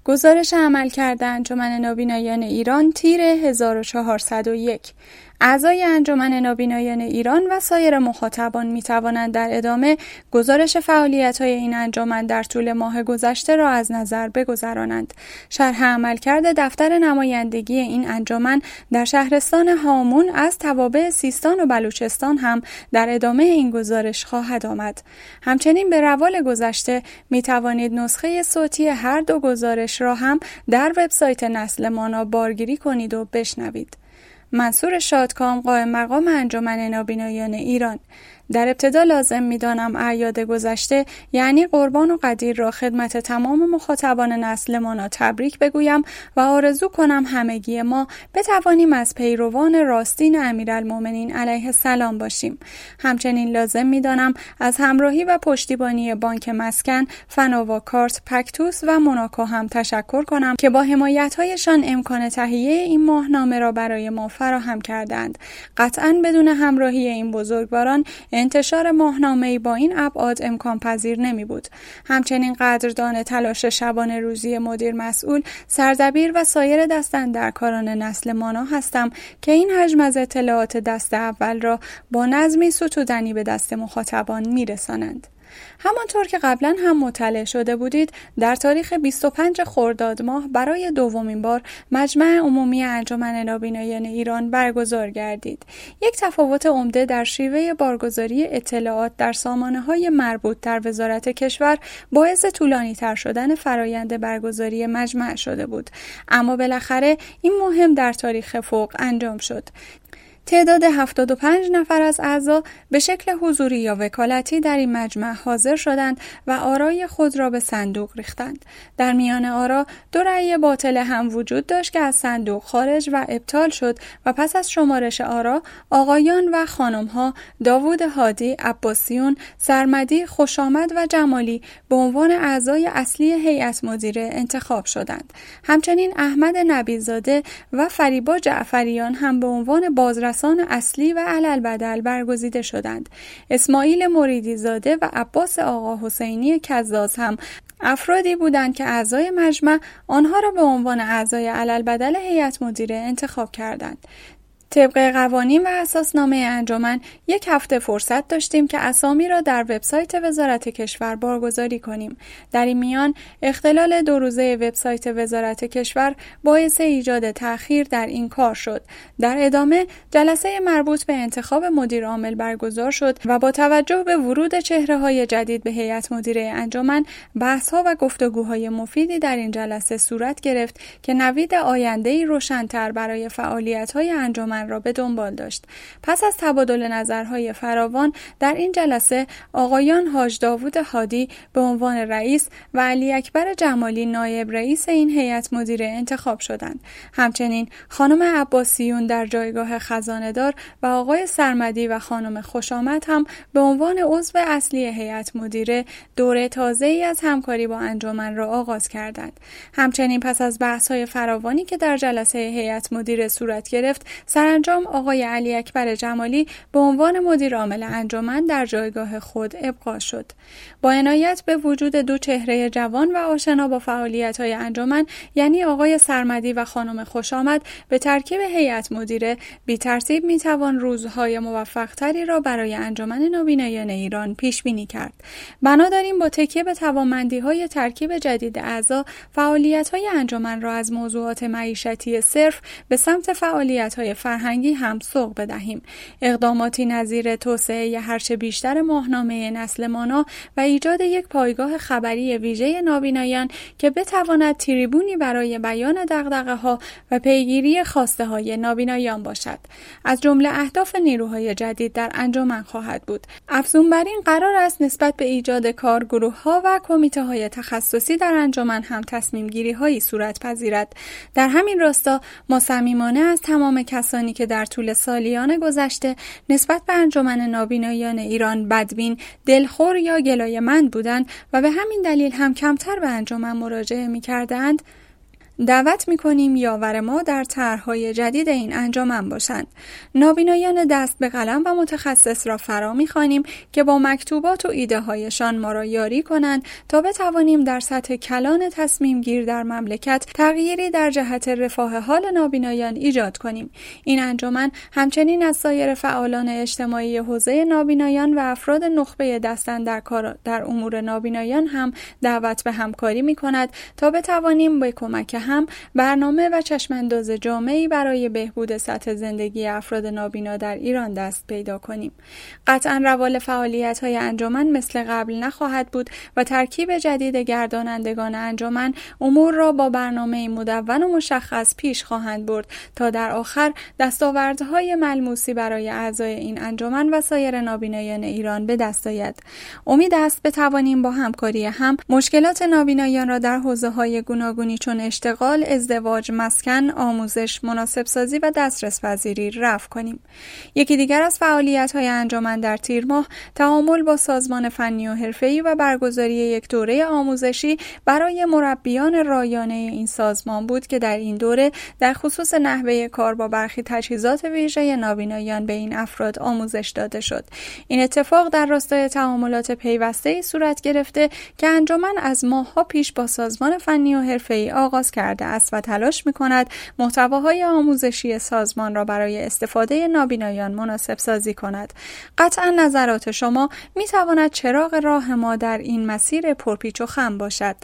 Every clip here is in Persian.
گزارش عملکرد انجمن نابینایان ایران تیر 1401. اعضای انجمن نابینایان ایران و سایر مخاطبان می توانند در ادامه گزارش فعالیت‌های این انجمن در طول ماه گذشته را از نظر بگذرانند. شرح عملکرد دفتر نمایندگی این انجمن در شهرستان هامون از توابع سیستان و بلوچستان هم در ادامه این گزارش خواهد آمد. همچنین به روال گذشته می توانید نسخه صوتی هر دو گزارش را هم در وبسایت نسل مانا بارگیری کنید و بشنوید. منصور شادکام، قائم مقام انجمن نابینایان ایران: در ابتدا لازم می‌دانم اعیاد گذشته یعنی قربان و قدیر را خدمت تمام مخاطبان نسل مانا تبریک بگویم و آرزو کنم همگی ما بتوانیم از پیروان راستین امیرالمومنین علیه السلام باشیم. همچنین لازم می‌دانم از همراهی و پشتیبانی بانک مسکن، فناوا کارت، پکتوس و موناکو هم تشکر کنم که با حمایت‌هایشان امکان تهیه این ماهنامه را برای ما فراهم کردند. قطعاً بدون همراهی این بزرگواران انتشار ماهنامه‌ای با این ابعاد امکان پذیر نمی بود. همچنین قدردان تلاش شبانه روزی مدیر مسئول، سردبیر و سایر دستاندرکاران نسل مانا هستم که این حجم از اطلاعات دست اول را با نظمی ستودنی به دست مخاطبان می رسانند. همانطور که قبلا هم مطلع شده بودید، در تاریخ 25 خرداد ماه برای دومین بار مجمع عمومی انجمن نابینایان ایران برگزار گردید. یک تفاوت عمده در شیوه بارگذاری اطلاعات در سامانه‌های مربوط در وزارت کشور باعث طولانی تر شدن فرایند برگزاری مجمع شده بود، اما بالاخره این مهم در تاریخ فوق انجام شد. تعداد 75 نفر از اعضا به شکل حضوری یا وکالتی در این مجمع حاضر شدند و آرای خود را به صندوق ریختند. در میان آرا 2 رأی باطل هم وجود داشت که از صندوق خارج و ابطال شد و پس از شمارش آرا آقایان و خانم‌ها داوود هادی، عباسیون، سرمدی، خوشامد و جمالی به عنوان اعضای اصلی هیئت مدیره انتخاب شدند. همچنین احمد نبی‌زاده و فریبا جعفریان هم به عنوان بازرسان اصلی و علالبدل برگزیده شدند. اسماعیل مریدی زاده و عباس آقا حسینی کزاز هم افرادی بودند که اعضای مجمع آنها را به عنوان اعضای علالبدل هیئت مدیره انتخاب کردند. طبق قوانین و اساسنامه انجمن 1 هفته فرصت داشتیم که اسامی را در وبسایت وزارت کشور بارگذاری کنیم. در این میان اختلال 2 روزه وبسایت وزارت کشور باعث ایجاد تأخیر در این کار شد. در ادامه جلسه مربوط به انتخاب مدیر عامل برگزار شد و با توجه به ورود چهره‌های جدید به هیئت مدیره انجمن، بحث‌ها و گفتگوهای مفیدی در این جلسه صورت گرفت که نوید آینده‌ای روشن‌تر برای فعالیت‌های انجمن را به دنبال داشت. پس از تبادل نظرهای فراوان در این جلسه آقایان حاج داوود هادی به عنوان رئیس و علی اکبر جمالی نایب رئیس این هیئت مدیره انتخاب شدند. همچنین خانم عباسیون در جایگاه خزانه‌دار و آقای سرمدی و خانم خوشامد هم به عنوان عضو اصلی هیئت مدیره دوره تازه‌ای از همکاری با انجمن را آغاز کردند. همچنین پس از بحث‌های فراوانی که در جلسه هیئت مدیره صورت گرفت، سرانجام آقای علی اکبر جمالی به عنوان مدیر عامل انجمن در جایگاه خود ابقا شد. با عنایت به وجود 2 چهره جوان و آشنا با فعالیت‌های انجمن، یعنی آقای سرمدی و خانم خوشامد، به ترکیب هیئت مدیره بی ترتیب میتوان روزهای موفق‌تری را برای انجمن نابینایان ایران پیش بینی کرد. بنا داریم با تکیه به توانمندی‌های ترکیب جدید اعضا، فعالیت‌های انجمن را از موضوعات معیشتی صرف به سمت فعالیت‌های فرهنگی هم سوق بدهیم. اقداماتی نظیر توسعه هرچه بیشتر ماهنامه نسل مانا و ایجاد یک پایگاه خبری ویژه نابینایان که بتواند تریبونی برای بیان دغدغه‌ها و پیگیری خواسته‌های نابینایان باشد، از جمله اهداف نیروهای جدید در انجمن خواهد بود. افزون بر این قرار است نسبت به ایجاد کارگروه‌ها و کمیته‌های تخصصی در انجمن هم تصمیم‌گیری‌هایی صورت پذیرد. در همین راستا ما صمیمانه از تمام کسانی که در طول سالیان گذشته نسبت به انجمن نابینایان ایران بدبین، دلخور یا گلایه‌مند بودند و به همین دلیل هم کمتر به انجمن مراجعه می‌کردند، دعوت می‌کنیم یاور ما در طرح‌های جدید این انجمن باشند. نابینایان دست به قلم و متخصص را فرا می‌خوانیم که با مکتوبات و ایده‌هایشان ما را یاری کنند تا بتوانیم در سطح کلان تصمیم گیر در مملکت تغییری در جهت رفاه حال نابینایان ایجاد کنیم. این انجمن همچنین از سایر فعالان اجتماعی حوزه نابینایان و افراد نخبه دستاندرکار در امور نابینایان هم دعوت به همکاری می‌کند تا بتوانیم به کمک هم برنامه و چشمانداز جامعی برای بهبود سطح زندگی افراد نابینا در ایران دست پیدا کنیم. قطعاً روال فعالیت‌های انجمن مثل قبل نخواهد بود و ترکیب جدید گردانندگان انجمن امور را با برنامه مدون و مشخص پیش خواهند برد تا در آخر دستاوردهای ملموسی برای اعضای این انجمن و سایر نابینایان ایران به دست آید. امید است بتوانیم با همکاری هم مشکلات نابینایان را در حوزه‌های گوناگونی چون اشتغال، ازدواج، مسکن، آموزش، مناسب سازی و دسترس پذیری رفع کنیم. یکی دیگر از فعالیت‌های انجمن در تیر ماه تعامل با سازمان فنی و حرفه‌ای و برگزاری یک دوره آموزشی برای مربیان رایانه این سازمان بود که در این دوره در خصوص نحوه کار با برخی تجهیزات ویژه نابینایان به این افراد آموزش داده شد. این اتفاق در راستای تعاملات پیوسته‌ای صورت گرفته که انجمن از ماه‌ها پیش با سازمان فنی و حرفه‌ای آغاز کرده است و تلاش می‌کند محتواهای آموزشی سازمان را برای استفاده نابینایان مناسب سازی کند. قطعاً نظرات شما می‌تواند چراغ راه ما در این مسیر پرپیچ و خم باشد.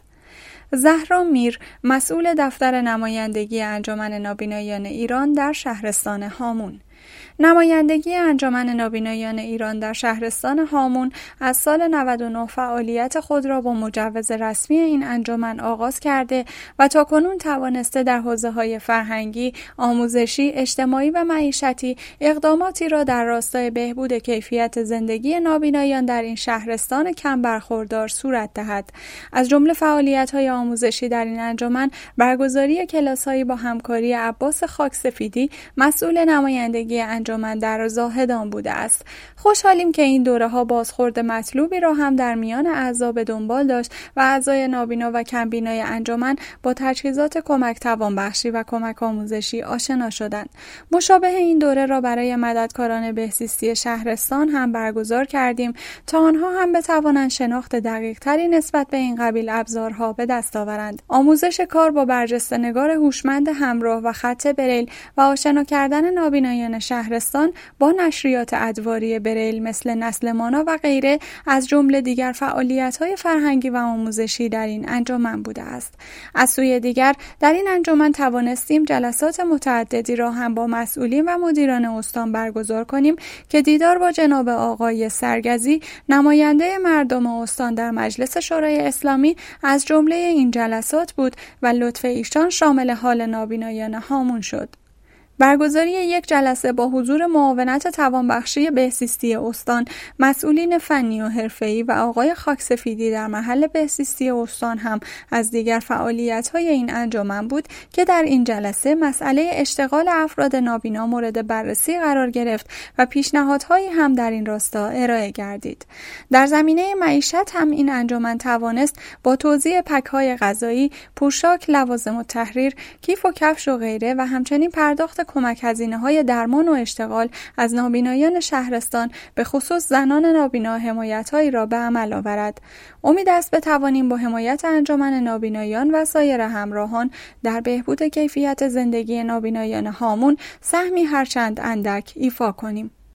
زهرا میر، مسئول دفتر نمایندگی انجمن نابینایان ایران در شهرستان هامون. نمایندگی انجمن نابینایان ایران در شهرستان هامون از سال 99 فعالیت خود را با مجوز رسمی این انجمن آغاز کرده و تاکنون توانسته در حوزه‌های فرهنگی، آموزشی، اجتماعی و معیشتی اقداماتی را در راستای بهبود کیفیت زندگی نابینایان در این شهرستان کم برخوردار صورت دهد. از جمله فعالیت‌های آموزشی در این انجمن برگزاری کلاس‌هایی با همکاری عباس خاکسفیدی، مسئول نمایندگی انجمن در زاهدان بوده است. خوشحالیم که این دوره‌ها بازخورد مطلوبی را هم در میان اعضا به دنبال داشت و اعضای نابینا و کمبینای انجمن با تجهیزات کمک توانبخشی و کمک آموزشی آشنا شدند. مشابه این دوره را برای مددکاران بهزیستی شهرستان هم برگزار کردیم تا آنها هم بتوانند شناخت دقیق‌تری نسبت به این قبیل ابزارها به دست آورند. آموزش کار با برجسته‌نگار هوشمند همراه و خط بریل و آشنا کردن نابینایان شهرستان با نشریات ادواری بریل مثل نسل مانا و غیره از جمله دیگر فعالیت‌های فرهنگی و آموزشی در این انجمن بوده است. از سوی دیگر در این انجمن توانستیم جلسات متعددی را هم با مسئولین و مدیران استان برگزار کنیم که دیدار با جناب آقای سرگزی، نماینده مردم استان در مجلس شورای اسلامی از جمله این جلسات بود و لطف ایشان شامل حال نابینایان هامون شد. برگزاری یک جلسه با حضور معاونت توانبخشی بهزیستی استان، مسئولین فنی و حرفه‌ای و آقای خاکسفیدی در محل بهزیستی استان هم از دیگر فعالیت‌های این انجمن بود که در این جلسه مسئله اشتغال افراد نابینا مورد بررسی قرار گرفت و پیشنهادهایی هم در این راستا ارائه گردید. در زمینه معیشت هم این انجمن توانست با توزیع پک‌های غذایی، پوشاک، لوازم التحریر، کیف و کفش و غیره و همچنین پرداخت کمک هزینه‌های درمان و اشتغال از نابینایان شهرستان به خصوص زنان نابینا حمایت‌هایی را به عمل آورد. امید است بتوانیم با حمایت انجمن نابینایان و سایر همراهان در بهبود کیفیت زندگی نابینایان هامون سهمی هرچند اندک ایفا کنیم.